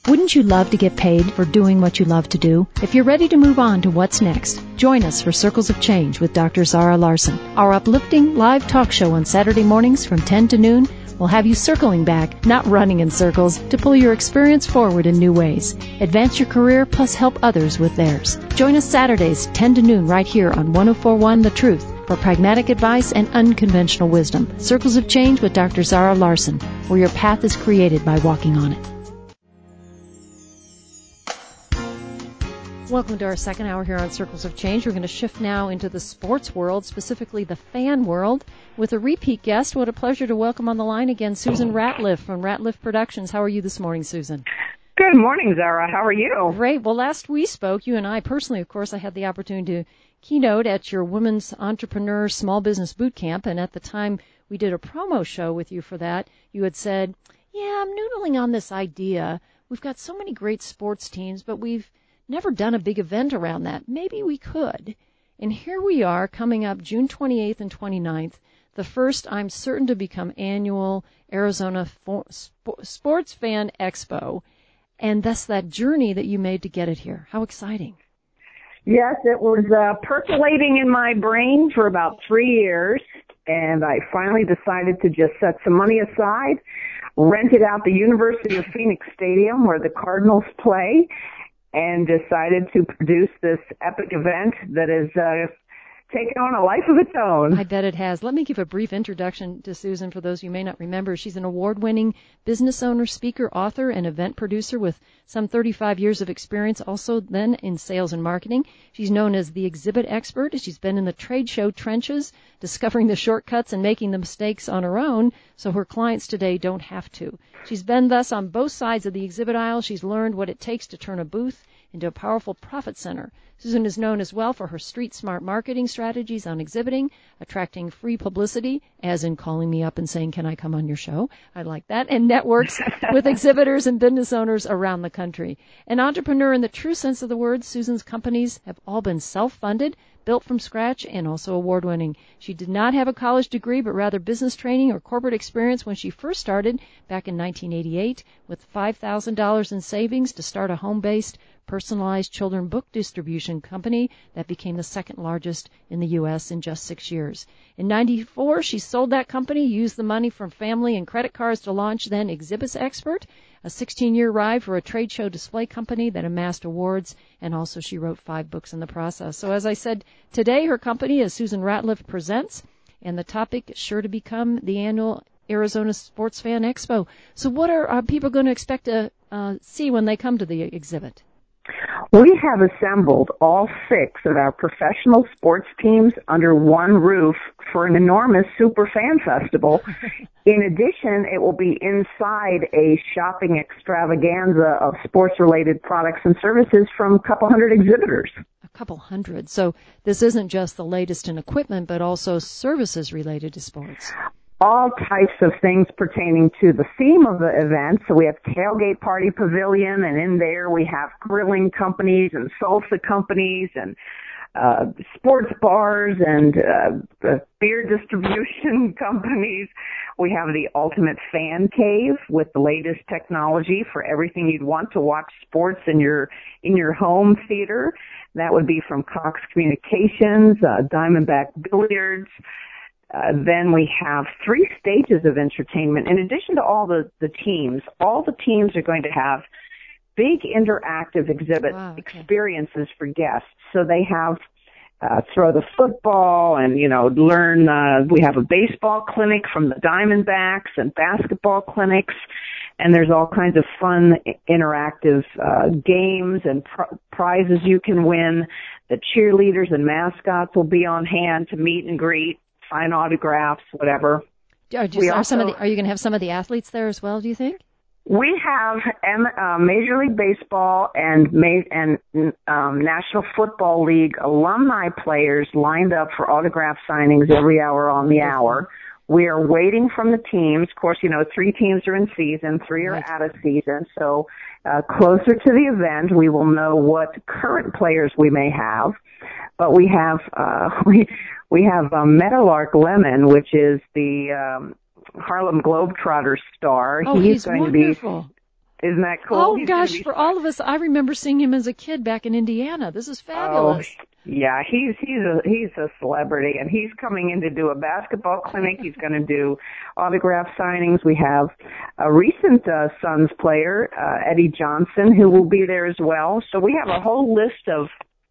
Wouldn't you love to get paid for doing what you love to do? If you're ready to move on to what's next, join us for Circles of Change with Dr. Zara Larson. Our uplifting live talk show on Saturday mornings from 10 to noon will have you circling back, not running in circles, to pull your experience forward in new ways. Advance your career plus help others with theirs. Join us Saturdays 10 to noon right here on 104.1 The Truth for pragmatic advice and unconventional wisdom. Circles of Change with Dr. Zara Larson, where your path is created by walking on it. Welcome to our second hour here on Circles of Change. We're going to shift now into the sports world, specifically the fan world, with a repeat guest. What a pleasure to welcome on the line again Susan Ratliff from Ratliff Productions. How are you this morning, Susan? Good morning, Zara. How are you? Great. Well, last we spoke, you and I personally, of course, I had the opportunity to keynote at your Women's Entrepreneur Small Business Boot Camp, and at the time we did a promo show with you for that. You had said, yeah, I'm noodling on this idea. We've got so many great sports teams, but we've never done a big event around that. Maybe we could. And here we are coming up June 28th and 29th, the first, I'm certain to become annual Arizona Sports Fan Expo. And that's that journey that you made to get it here. How exciting. Yes, it was percolating in my brain for about 3 years, and I finally decided to just set some money aside, rented out the University of Phoenix Stadium where the Cardinals play, and decided to produce this epic event that has taken on a life of its own. I bet it has. Let me give a brief introduction to Susan for those you may not remember. She's an award-winning business owner, speaker, author, and event producer with some 35 years of experience, also then in sales and marketing. She's known as the exhibit expert. She's been in the trade show trenches, discovering the shortcuts and making the mistakes on her own, so her clients today don't have to. She's been thus on both sides of the exhibit aisle. She's learned what it takes to turn a booth into a powerful profit center. Susan is known as well for her street-smart marketing strategies on exhibiting, attracting free publicity, as in calling me up and saying, can I come on your show? I like that. And networks with exhibitors and business owners around the country. An entrepreneur in the true sense of the word, Susan's companies have all been self-funded, built from scratch, and also award-winning. She did not have a college degree, but rather business training or corporate experience when she first started back in 1988 with $5,000 in savings to start a home-based, personalized children book distribution company that became the second largest in the U.S. in just 6 years. In 94, she sold that company, used the money from family and credit cards to launch then Exhibits Expert, a 16-year ride for a trade show display company that amassed awards, and also she wrote 5 books in the process. So as I said, today her company is Susan Ratliff Presents, and the topic is sure to become the annual Arizona Sports Fan Expo. So what are people going to expect to see when they come to the exhibit? We have assembled all 6 of our professional sports teams under one roof for an enormous super fan festival. In addition, it will be inside a shopping extravaganza of sports-related products and services from a couple hundred exhibitors. A couple hundred. So this isn't just the latest in equipment, but also services related to sports. All types of things pertaining to the theme of the event. So we have Tailgate Party Pavilion, and in there we have grilling companies and salsa companies and sports bars and beer distribution companies. We have the Ultimate Fan Cave with the latest technology for everything you'd want to watch sports in your home theater. That would be from Cox Communications, Diamondback Billiards. Then we have 3 stages of entertainment. In addition to all the teams are going to have big interactive exhibit experiences for guests. So they have throw the football and, learn. We have a baseball clinic from the Diamondbacks and basketball clinics. And there's all kinds of fun interactive games and prizes you can win. The cheerleaders and mascots will be on hand to meet and greet, sign autographs, whatever. Are you going to have some of the athletes there as well, do you think? We have Major League Baseball and National Football League alumni players lined up for autograph signings every hour on the hour. We are waiting from the teams. Of course, 3 teams are in season, 3 are out of season. So closer to the event, we will know what current players we may have. But we have Meadowlark Lemon, which is the Harlem Globetrotters star. Oh, he's wonderful. Isn't that cool? Oh, gosh, for all of us, I remember seeing him as a kid back in Indiana. This is fabulous. Oh, yeah, he's a celebrity, and he's coming in to do a basketball clinic. He's going to do autograph signings. We have a recent Suns player, Eddie Johnson, who will be there as well. So we have a whole list of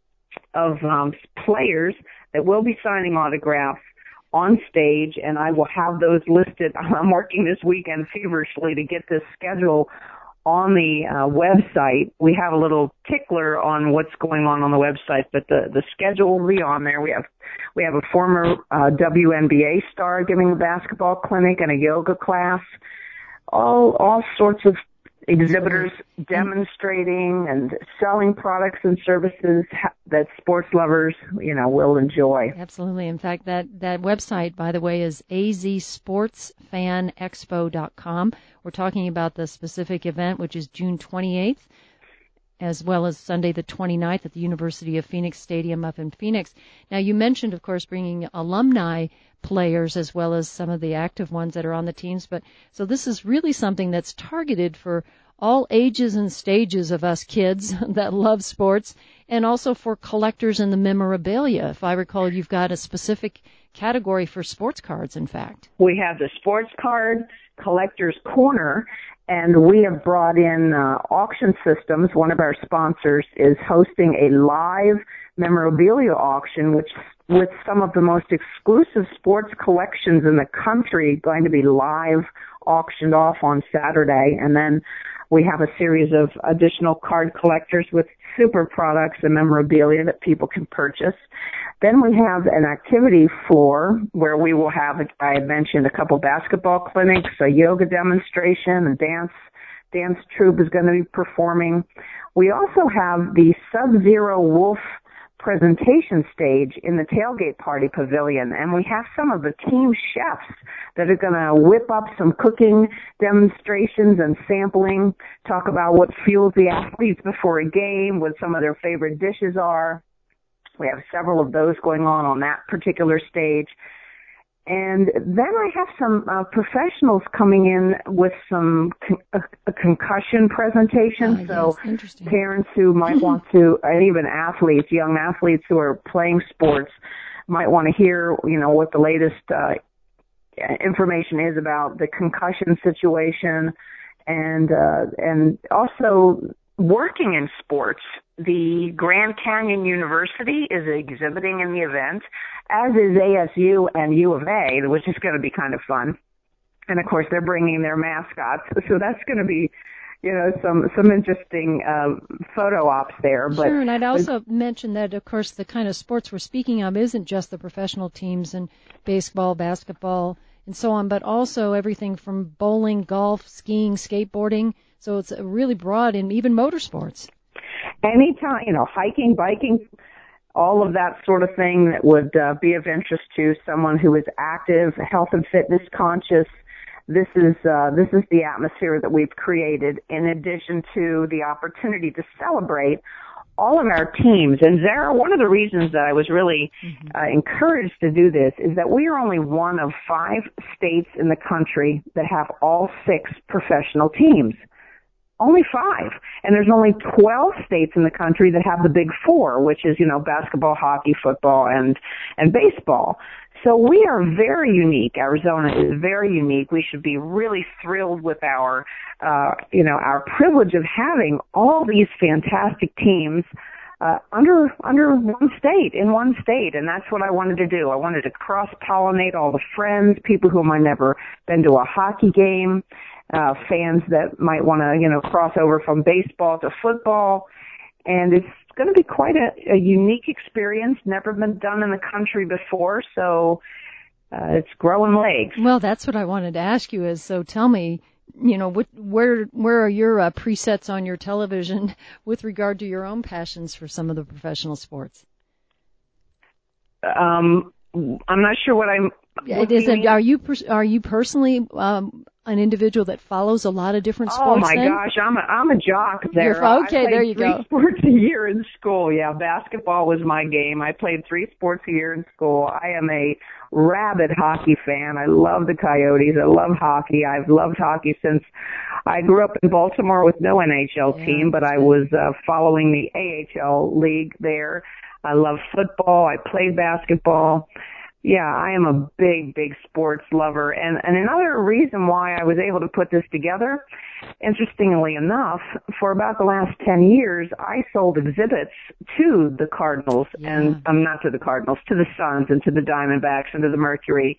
players that will be signing autographs on stage, and I will have those listed. I'm working this weekend feverishly to get this schedule on the website. We have a little tickler on what's going on the website, but the schedule will be on there. We have a former WNBA star giving a basketball clinic and a yoga class. All sorts of exhibitors demonstrating and selling products and services that sports lovers, will enjoy. Absolutely. In fact, that website, by the way, is azsportsfanexpo.com. We're talking about the specific event, which is June 28th, as well as Sunday the 29th at the University of Phoenix Stadium up in Phoenix. Now, you mentioned, of course, bringing alumni players as well as some of the active ones that are on the teams. But so this is really something that's targeted for all ages and stages of us kids that love sports, and also for collectors in the memorabilia. If I recall, you've got a specific category for sports cards, in fact. We have the sports card collector's corner, and we have brought in Auction Systems. One of our sponsors is hosting a live memorabilia auction, with some of the most exclusive sports collections in the country going to be live auctioned off on Saturday. And then we have a series of additional card collectors with super products and memorabilia that people can purchase. Then we have an activity floor where we will have, I had mentioned, a couple basketball clinics, a yoga demonstration, a dance troupe is going to be performing. We also have the Sub-Zero Wolf presentation stage in the tailgate party pavilion, and we have some of the team chefs that are going to whip up some cooking demonstrations and sampling, talk about what fuels the athletes before a game, what some of their favorite dishes are. We have several of those going on that particular stage. And then I have some professionals coming in with a concussion presentation. So parents who might want to, and even athletes, young athletes who are playing sports, might want to hear, what the latest information is about the concussion situation, and also working in sports. The Grand Canyon University is exhibiting in the event, as is ASU and U of A, which is going to be kind of fun. And of course, they're bringing their mascots, so that's going to be, some interesting photo ops there. But sure, and I'd also mention that, of course, the kind of sports we're speaking of isn't just the professional teams in baseball, basketball, and so on, but also everything from bowling, golf, skiing, skateboarding. So it's really broad, and even motorsports. Anytime, hiking, biking, all of that sort of thing that would be of interest to someone who is active, health and fitness conscious. This is the atmosphere that we've created, in addition to the opportunity to celebrate all of our teams. And Zara, one of the reasons that I was really encouraged to do this is that we are only one of 5 states in the country that have all 6 professional teams. Only 5. And there's only 12 states in the country that have the big 4, which is, basketball, hockey, football, and baseball. So we are very unique. Arizona is very unique. We should be really thrilled with our privilege of having all these fantastic teams under one state, in one state. And that's what I wanted to do. I wanted to cross-pollinate all the friends, people who might never been to a hockey game, fans that might want to, cross over from baseball to football. And it's going to be quite a unique experience, never been done in the country before, so it's growing legs. Well, that's what I wanted to ask you is, so tell me, where are your presets on your television with regard to your own passions for some of the professional sports? I'm not sure what I'm It isn't. Are you personally an individual that follows a lot of different sports? Oh my then? gosh, I'm a jock there. Okay, there you go. I played 3 sports a year in school. Yeah, basketball was my game. I played 3 sports a year in school. I am a rabid hockey fan. I love the Coyotes. I love hockey. I've loved hockey since I grew up in Baltimore with no NHL team, but I was following the AHL league there. I love football. I played basketball. Yeah, I am a big sports lover. And another reason why I was able to put this together, interestingly enough, for about the last 10 years, I sold exhibits to the Cardinals and, not to the Cardinals, to the Suns and to the Diamondbacks and to the Mercury,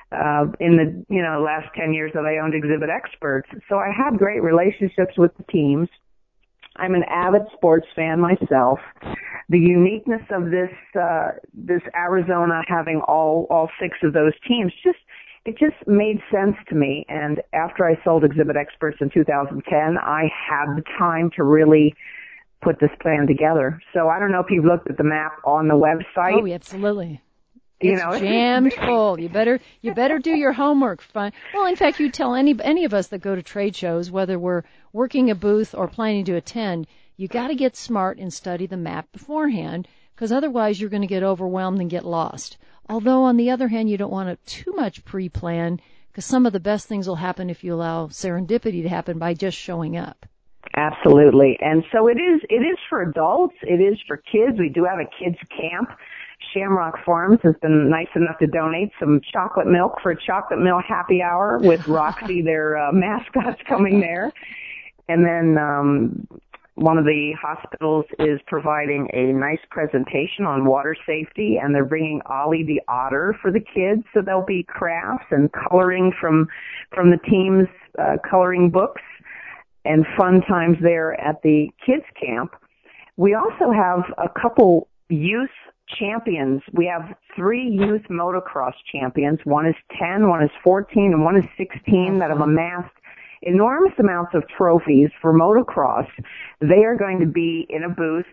in the, last 10 years that I owned Exhibit Experts. So I have great relationships with the teams. I'm an avid sports fan myself. The uniqueness of this Arizona having all 6 of those teams it just made sense to me. And after I sold Exhibit Experts in 2010, I had the time to really put this plan together. So I don't know if you've looked at the map on the website. Oh, absolutely. It's jammed full. You better do your homework. Well, in fact, you tell any of us that go to trade shows, whether we're working a booth or planning to attend, you got to get smart and study the map beforehand, because otherwise you're going to get overwhelmed and get lost. Although, on the other hand, you don't want to too much pre-plan, because some of the best things will happen if you allow serendipity to happen by just showing up. Absolutely. And so it is for adults. It is for kids. We do have a kids camp. Shamrock Farms has been nice enough to donate some chocolate milk for a chocolate milk happy hour with Roxy, their mascots, coming there. And then one of the hospitals is providing a nice presentation on water safety, and they're bringing Ollie the otter for the kids, so there'll be crafts and coloring from the team's coloring books and fun times there at the kids camp. We also have a couple youth champions. We have 3 youth motocross champions. One is 10, one is 14, and one is 16 that have amassed enormous amounts of trophies for motocross. They are going to be in a booth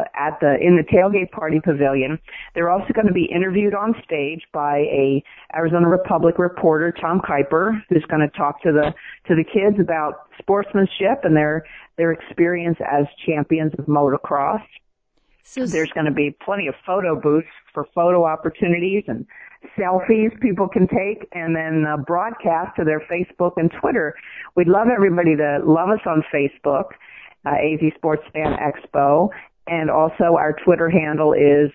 in the Tailgate Party Pavilion. They're also going to be interviewed on stage by a Arizona Republic reporter, Tom Kuiper, who's going to talk to the kids about sportsmanship and their experience as champions of motocross. So there's going to be plenty of photo booths for photo opportunities and selfies people can take, and then broadcast to their Facebook and Twitter. We'd love everybody to love us on Facebook, AZ Sports Fan Expo, and also our Twitter handle is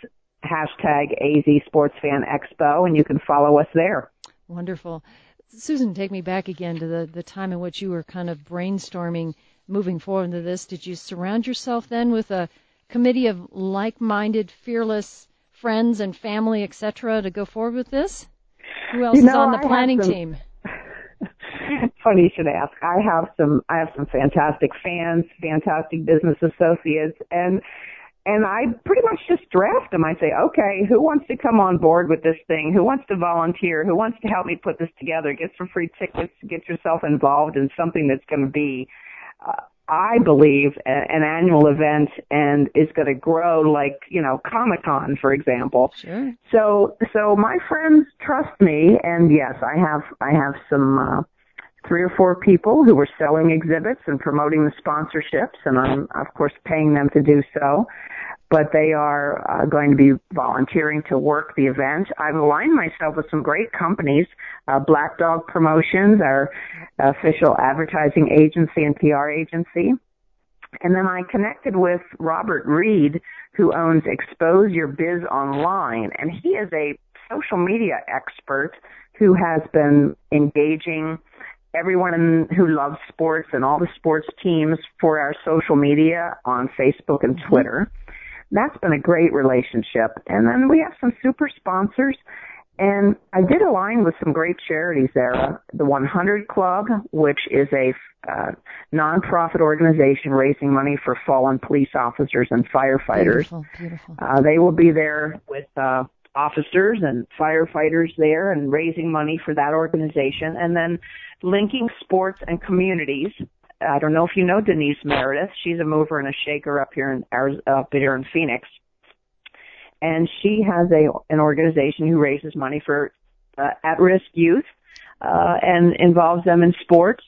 #AZ Sports Fan Expo, and you can follow us there. Wonderful. Susan, take me back again to the time in which you were kind of brainstorming moving forward into this. Did you surround yourself then with a committee of like-minded, fearless friends and family, etc., to go forward with this? Who else is on the planning team? Funny you should ask. I have some fantastic fans, fantastic business associates, and I pretty much just draft them. I say, okay, who wants to come on board with this thing? Who wants to volunteer? Who wants to help me put this together? Get some free tickets, get yourself involved in something that's going to be I believe an annual event and is going to grow like, Comic-Con, for example. Sure. So my friends trust me, and yes, I have some 3 or 4 people who are selling exhibits and promoting the sponsorships, and I'm of course paying them to do so. But they are going to be volunteering to work the event. I've aligned myself with some great companies, Black Dog Promotions, our official advertising agency and PR agency. And then I connected with Robert Reed, who owns Expose Your Biz Online. And he is a social media expert who has been engaging everyone who loves sports and all the sports teams for our social media on Facebook and Twitter. That's been a great relationship. And then we have some super sponsors. And I did align with some great charities there. The 100 Club, which is a nonprofit organization raising money for fallen police officers and firefighters. Beautiful. They will be there with officers and firefighters there and raising money for that organization. And then linking sports and communities. I don't know if you know Denise Meredith. She's a mover and a shaker up here in Phoenix. And she has an organization who raises money for at-risk youth and involves them in sports.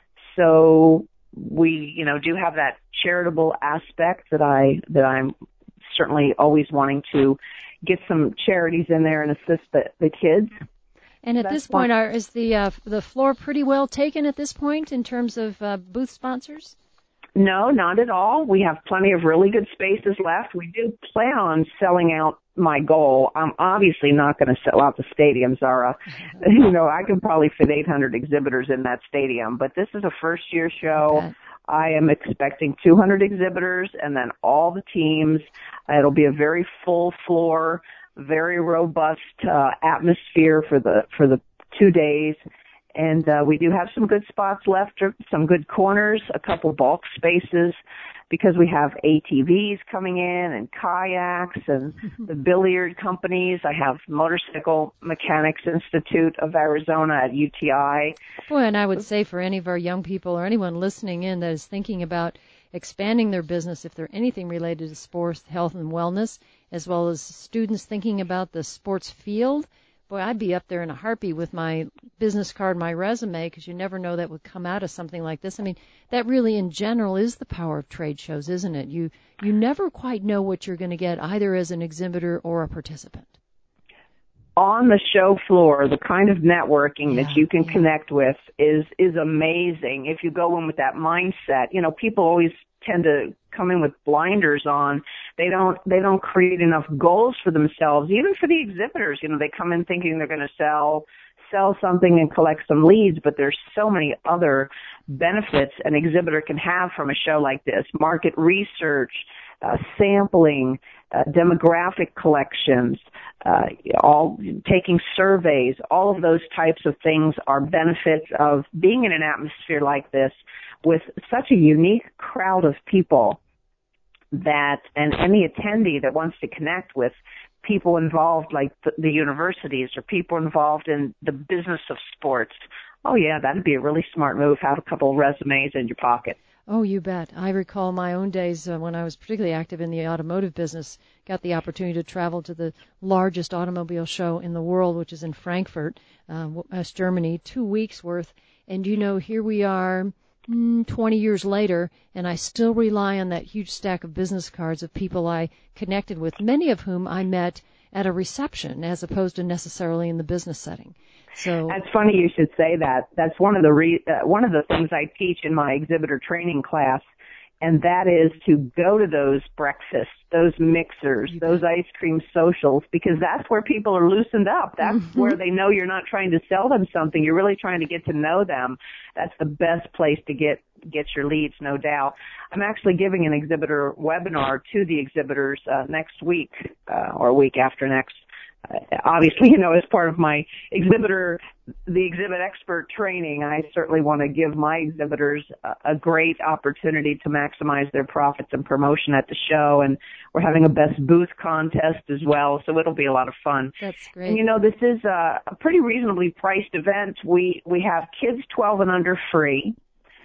So we, do have that charitable aspect that I'm certainly always wanting to get some charities in there and assist the kids. And at this point, is the floor pretty well taken at this point in terms of booth sponsors? No, not at all. We have plenty of really good spaces left. We do plan on selling out. My goal. I'm obviously not going to sell out the stadium, Zara. I can probably fit 800 exhibitors in that stadium, but this is a first-year show. Okay. I am expecting 200 exhibitors and then all the teams. It'll be a very full floor, very robust atmosphere for the 2 days. And we do have some good spots left, some good corners, a couple bulk spaces, because we have ATVs coming in and kayaks and the billiard companies. I have Motorcycle Mechanics Institute of Arizona at UTI. Boy, and I would say for any of our young people or anyone listening in that is thinking about expanding their business, if they're anything related to sports, health, and wellness, as well as students thinking about the sports field, boy, I'd be up there in a heartbeat with my business card, my resume, because you never know that would come out of something like this. I mean, that really, in general, is the power of trade shows, isn't it? You never quite know what you're going to get, either as an exhibitor or a participant. On the show floor, the kind of networking that you can connect with is amazing. If you go in with that mindset, people always tend to come in with blinders on. They don't create enough goals for themselves, even for the exhibitors. They come in thinking they're going to sell something and collect some leads, but there's so many other benefits an exhibitor can have from a show like this. Market research, sampling, demographic collections, all taking surveys, all of those types of things are benefits of being in an atmosphere like this with such a unique crowd of people that, and any attendee that wants to connect with people involved like the universities or people involved in the business of sports. Oh yeah, that'd be a really smart move. Have a couple of resumes in your pocket. Oh, you bet. I recall my own days when I was particularly active in the automotive business, got the opportunity to travel to the largest automobile show in the world, which is in Frankfurt, West Germany, 2 weeks worth. And here we are 20 years later, and I still rely on that huge stack of business cards of people I connected with, many of whom I met at a reception as opposed to necessarily in the business setting. So that's funny you should say that. That's one of the things I teach in my exhibitor training class, and that is to go to those breakfasts, those mixers, those ice cream socials, because that's where people are loosened up. That's where they know you're not trying to sell them something. You're really trying to get to know them. That's the best place to get your leads, no doubt. I'm actually giving an exhibitor webinar to the exhibitors next week or week after next. Obviously, as part of my the exhibit expert training, I certainly want to give my exhibitors a great opportunity to maximize their profits and promotion at the show. And we're having a best booth contest as well, so it'll be a lot of fun. That's great. And this is a pretty reasonably priced event. We have kids 12 and under free.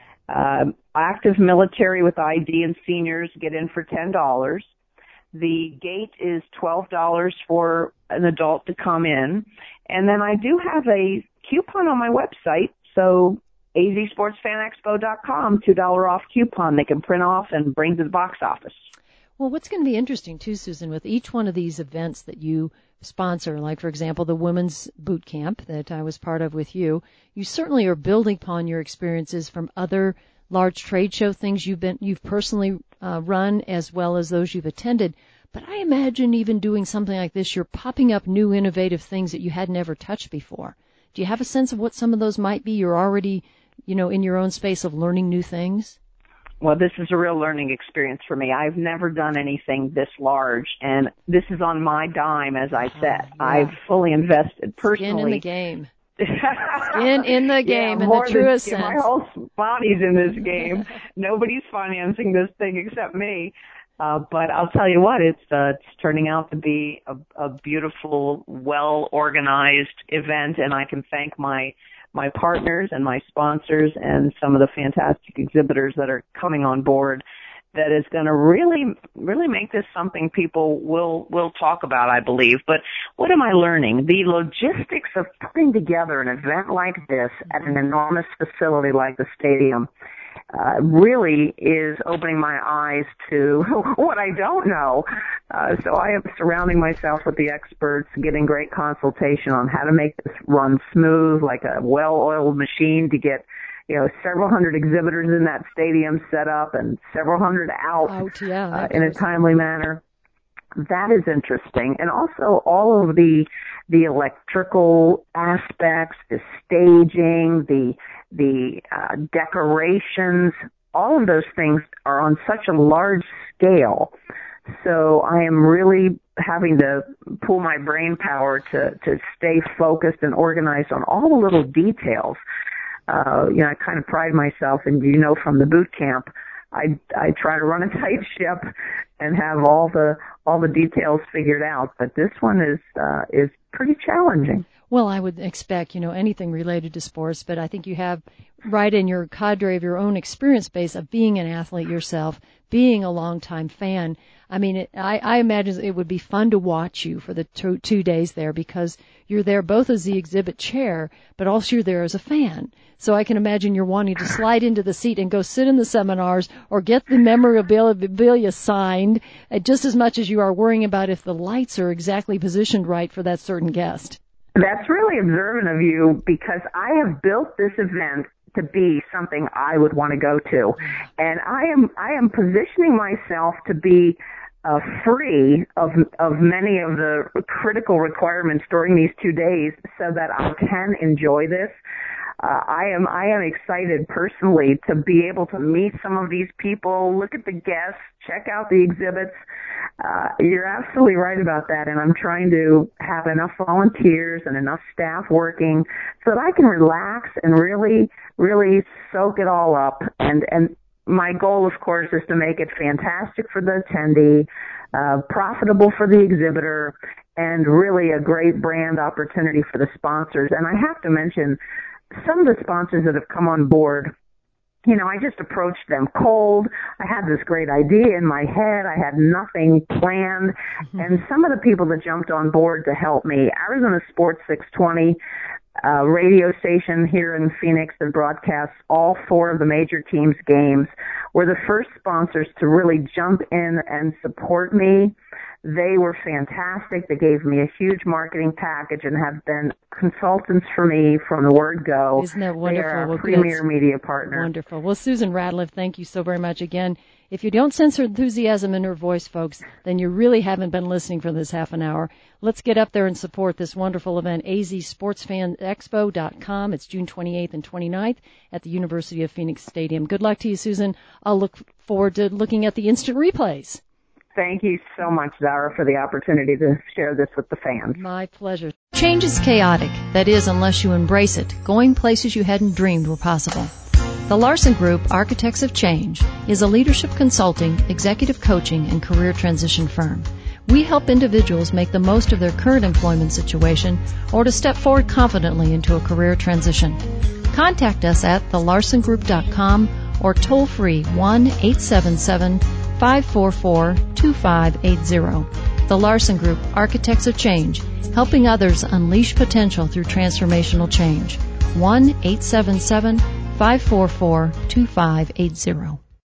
Active military with ID and seniors get in for $10. The gate is $12 for an adult to come in. And then I do have a coupon on my website, so azsportsfanexpo.com, $2 off coupon they can print off and bring to the box office. Well, what's going to be interesting, too, Susan, with each one of these events that you sponsor, like, for example, the Women's Boot Camp that I was part of with you, you certainly are building upon your experiences from other large trade show things you've personally run, as well as those you've attended. But I imagine even doing something like this, you're popping up new innovative things that you had never touched before. Do you have a sense of what some of those might be? You're already, in your own space of learning new things? Well, this is a real learning experience for me. I've never done anything this large, and this is on my dime, as I said. Yeah. I've fully invested personally. Skin in the game. Skin in the game, in the truest sense. My whole body's in this game. Nobody's financing this thing except me. But I'll tell you what, it's turning out to be a beautiful, well-organized event, and I can thank my partners and my sponsors and some of the fantastic exhibitors that are coming on board. that is going to really make this something people will talk about, I believe. But what am I learning? The logistics of putting together an event like this at an enormous facility like the stadium really is opening my eyes to what I don't know. So I am surrounding myself with the experts, getting great consultation on how to make this run smooth, like a well-oiled machine, to get several hundred exhibitors in that stadium set up and several hundred out in a timely manner. That is interesting. And also all of the electrical aspects, the staging, the decorations, all of those things are on such a large scale. So I am really having to pull my brain power to stay focused and organized on all the little details. I kind of pride myself, and from the boot camp, I try to run a tight ship and have all the details figured out. But this one is pretty challenging. Well, I would expect, anything related to sports, but I think you have right in your cadre of your own experience base of being an athlete yourself, being a longtime fan. I mean, I imagine it would be fun to watch you for the 2 days there, because you're there both as the exhibit chair, but also you're there as a fan. So I can imagine you're wanting to slide into the seat and go sit in the seminars or get the memorabilia signed just as much as you are worrying about if the lights are exactly positioned right for that certain guest. That's really observant of you, because I have built this event to be something I would want to go to. And I am positioning myself to be free of many of the critical requirements during these 2 days so that I can enjoy this. I am excited personally to be able to meet some of these people, look at the guests, check out the exhibits. You're absolutely right about that, and I'm trying to have enough volunteers and enough staff working so that I can relax and really, really soak it all up. And my goal, of course, is to make it fantastic for the attendee, profitable for the exhibitor, and really a great brand opportunity for the sponsors. And I have to mention, some of the sponsors that have come on board, I just approached them cold. I had this great idea in my head. I had nothing planned. Mm-hmm. And some of the people that jumped on board to help me, Arizona Sports 620, radio station here in Phoenix that broadcasts all 4 of the major teams' games, were the first sponsors to really jump in and support me. They were fantastic. They gave me a huge marketing package and have been consultants for me from the word go. Isn't that wonderful? They are a premier media partner. Wonderful. Well, Susan Ratliff, thank you so very much again. If you don't sense her enthusiasm in her voice, folks, then you really haven't been listening for this half an hour. Let's get up there and support this wonderful event, azsportsfanexpo.com. It's June 28th and 29th at the University of Phoenix Stadium. Good luck to you, Susan. I'll look forward to looking at the instant replays. Thank you so much, Zara, for the opportunity to share this with the fans. My pleasure. Change is chaotic. That is, unless you embrace it. Going places you hadn't dreamed were possible. The Larson Group, Architects of Change, is a leadership consulting, executive coaching, and career transition firm. We help individuals make the most of their current employment situation or to step forward confidently into a career transition. Contact us at thelarsongroup.com or toll free 1-877-544-2580. The Larson Group, Architects of Change, helping others unleash potential through transformational change. 1-877-544-2580.